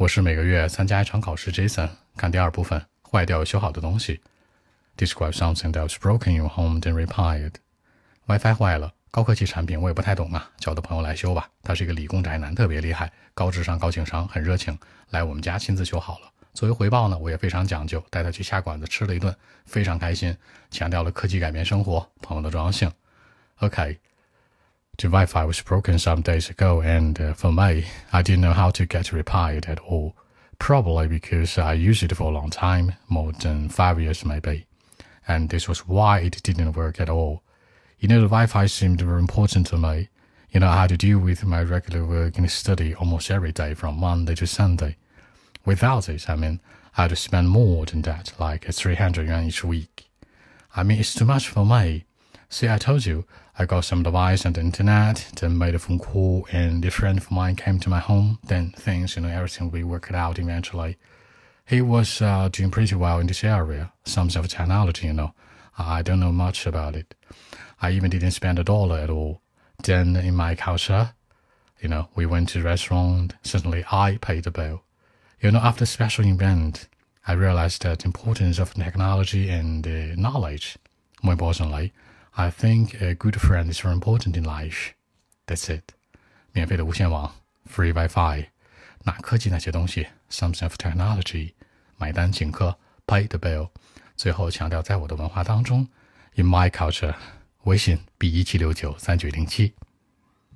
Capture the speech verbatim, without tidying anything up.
我是每个月参加一场考试 Jason， 看第二部分，坏掉又修好的东西。Describe something that was broken in your home then repaired. WiFi 坏了，高科技产品我也不太懂啊，叫我的朋友来修吧。他是一个理工宅男，特别厉害，高智商高情商，很热情，来我们家亲自修好了。作为回报呢，我也非常讲究，带他去下馆子吃了一顿，非常开心，强调了科技改变生活，朋友的重要性。Okay.The Wi-Fi was broken some days ago, and uh, for me, I didn't know how to get repaired at all. Probably because I used it for a long time, more than five years maybe. And this was why it didn't work at all. You know, the Wi-Fi seemed very important to me. You know, I had to deal with my regular work and study almost every day from Monday to Sunday. Without it, I mean, I had to spend more than that, like three hundred yuan each week. I mean, it's too much for me.See, I told you, I got some device on the internet, then made a phone call, and a friend of mine came to my home. Then things, you know, everything we worked out eventually. He was uh, doing pretty well in this area, some sort of technology, you know. I don't know much about it. I even didn't spend a dollar at all. Then in my culture, you know, we went to the restaurant. Suddenly I paid the bill. You know, after a special event, I realized the importance of technology and uh, knowledge. More importantly,I think a good friend is very important in life. That's it. 免费的无线网 Free Wi-Fi. 那科技那些东西 Something of technology. 买单请客 Pay the bill. 最后强调在我的文化当中 In my culture. 微信 B 一七六九三九零七